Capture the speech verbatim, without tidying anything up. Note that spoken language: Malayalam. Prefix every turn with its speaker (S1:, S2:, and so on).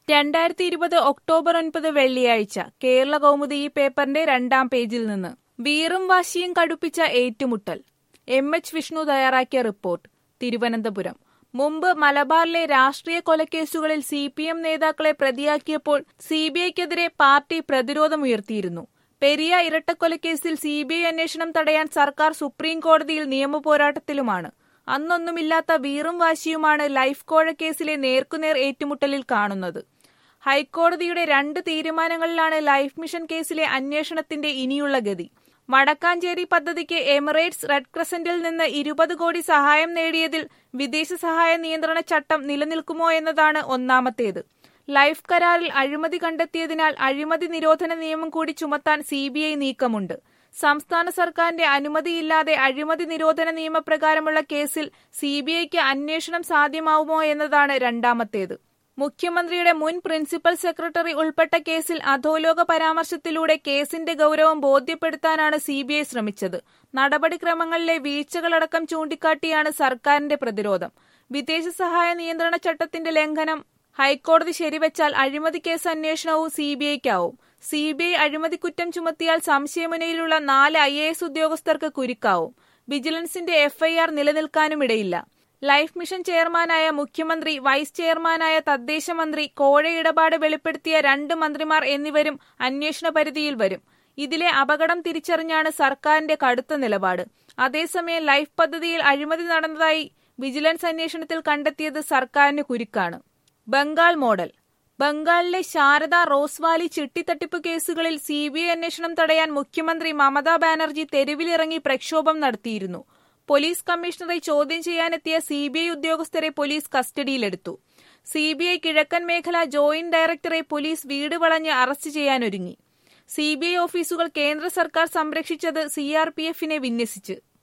S1: രണ്ടായിരത്തി ഇരുപത് ഒക്ടോബർ ഒൻപത് വെള്ളിയാഴ്ച കേരള കൗമുദി ഈ പേപ്പറിന്റെ രണ്ടാം പേജിൽ നിന്ന് വീറും വാശിയും കടുപ്പിച്ച ഏറ്റുമുട്ടൽ. എം എച്ച് വിഷ്ണു തയ്യാറാക്കിയ റിപ്പോർട്ട്. തിരുവനന്തപുരം. മുമ്പ് മലബാറിലെ രാഷ്ട്രീയ കൊലക്കേസുകളിൽ സി പി എം നേതാക്കളെ പ്രതിയാക്കിയപ്പോൾ സി ബി ഐക്കെതിരെ പാർട്ടി പ്രതിരോധമുയർത്തിയിരുന്നു. പെരിയ ഇരട്ടക്കൊലക്കേസിൽ സി ബി ഐ അന്വേഷണം തടയാൻ സർക്കാർ സുപ്രീം കോടതിയിൽ നിയമപോരാട്ടത്തിലുമാണ്. അന്നൊന്നുമില്ലാത്ത വീറും വാശിയുമാണ് ലൈഫ് കോഴ കേസിലെ നേർക്കുനേർ ഏറ്റുമുട്ടലിൽ കാണുന്നത്. ഹൈക്കോടതിയുടെ രണ്ട് തീരുമാനങ്ങളിലാണ് ലൈഫ് മിഷൻ കേസിലെ അന്വേഷണത്തിന്റെ ഇനിയുള്ള ഗതി. വടക്കാഞ്ചേരി പദ്ധതിക്ക് എമിറേറ്റ്സ് റെഡ് ക്രസന്റിൽ നിന്ന് ഇരുപത് കോടി സഹായം നേടിയതിൽ വിദേശ സഹായ നിയന്ത്രണ ചട്ടം നിലനിൽക്കുമോ എന്നതാണ് ഒന്നാമത്തേത്. ലൈഫ് കരാറിൽ അഴിമതി കണ്ടെത്തിയതിനാൽ അഴിമതി നിരോധന നിയമം കൂടി ചുമത്താൻ സി ബി ഐ നീക്കമുണ്ട്. സംസ്ഥാന സർക്കാരിന്റെ അനുമതിയില്ലാതെ അഴിമതി നിരോധന നിയമപ്രകാരമുള്ള കേസിൽ സി ബി ഐക്ക് അന്വേഷണം സാധ്യമാവുമോ എന്നതാണ് രണ്ടാമത്തേത്. മുഖ്യമന്ത്രിയുടെ മുൻ പ്രിൻസിപ്പൽ സെക്രട്ടറി ഉൾപ്പെട്ട കേസിൽ അധോലോക പരാമർശത്തിലൂടെ കേസിന്റെ ഗൗരവം ബോധ്യപ്പെടുത്താനാണ് സി ബി ഐ ശ്രമിച്ചത്. നടപടിക്രമങ്ങളിലെ വീഴ്ചകളടക്കം ചൂണ്ടിക്കാട്ടിയാണ് സർക്കാരിന്റെ പ്രതിരോധം. വിദേശ സഹായ നിയന്ത്രണ ചട്ടത്തിന്റെ ലംഘനം ഹൈക്കോടതി ശരിവെച്ചാൽ അഴിമതി കേസ് അന്വേഷണവും സി ബി ഐക്കാവും. സി ബി ഐ അഴിമതിക്കുറ്റം ചുമത്തിയാൽ സംശയമുനയിലുള്ള നാല് ഐ എ എസ് ഉദ്യോഗസ്ഥർക്ക് കുരുക്കാവും. വിജിലൻസിന്റെ എഫ് ഐ ആർ നിലനിൽക്കാനുമിടയില്ല. ലൈഫ് മിഷൻ ചെയർമാനായ മുഖ്യമന്ത്രി, വൈസ് ചെയർമാനായ തദ്ദേശ മന്ത്രി, കോഴ ഇടപാട് വെളിപ്പെടുത്തിയ രണ്ട് മന്ത്രിമാർ എന്നിവരും അന്വേഷണ പരിധിയിൽ വരും. ഇതിലെ അപകടം തിരിച്ചറിഞ്ഞാണ് സർക്കാരിന്റെ കടുത്ത നിലപാട്. അതേസമയം ലൈഫ് പദ്ധതിയിൽ അഴിമതി നടന്നതായി വിജിലൻസ് അന്വേഷണത്തിൽ കണ്ടെത്തിയത് സർക്കാരിന് കുരുക്കാണ്. ബംഗാൾ മോഡൽ. ബംഗാളിലെ ശാരദ, റോസ് വാലി ചിട്ടിത്തട്ടിപ്പ് കേസുകളിൽ സി ബി ഐ അന്വേഷണം തടയാൻ മുഖ്യമന്ത്രി മമതാ ബാനർജി തെരുവിലിറങ്ങി പ്രക്ഷോഭം നടത്തിയിരുന്നു. പോലീസ് കമ്മീഷണറെ ചോദ്യം ചെയ്യാനെത്തിയ സി ബി ഐ ഉദ്യോഗസ്ഥരെ പോലീസ് കസ്റ്റഡിയിലെടുത്തു. സി ബി ഐ കിഴക്കൻ മേഖല ജോയിന്റ് ഡയറക്ടറെ പോലീസ് വീട് വളഞ്ഞ് അറസ്റ്റ് ചെയ്യാനൊരുങ്ങി. സി ബി ഐ ഓഫീസുകൾ കേന്ദ്ര സർക്കാർ സംരക്ഷിച്ചത് സി ആർ പി എഫിനെ വിന്യസിച്ച്.